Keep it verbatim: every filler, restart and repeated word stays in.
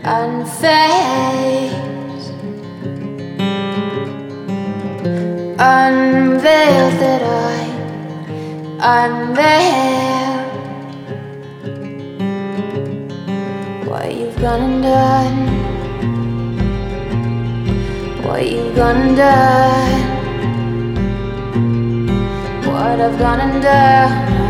unfazed, unveiled that I unveil what you've gone and done, what you've gone and done, what I've gone and done.